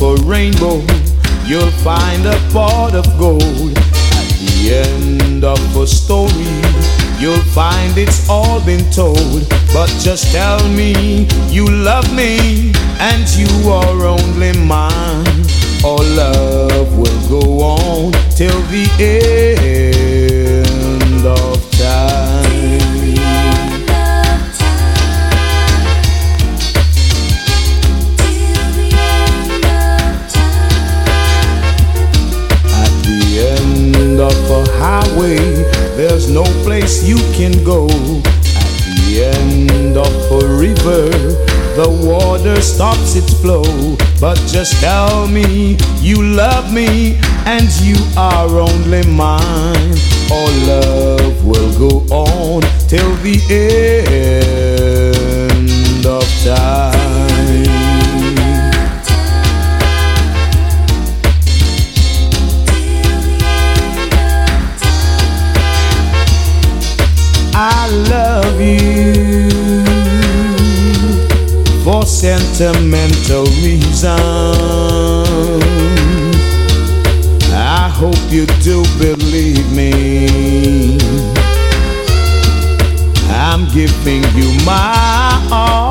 a rainbow, you'll find a pot of gold. At the end of a story, you'll find it's all been told. But just tell me you love me and you are only mine. Our love will go on till the end of time. At the end of a highway, there's no place you can go. At the end of a river, the water stops its flow. But just tell me you love me and you are only mine. Our love will go on till the end of time. I love you for sentimental reasons. I hope you do believe me. I'm giving you my all.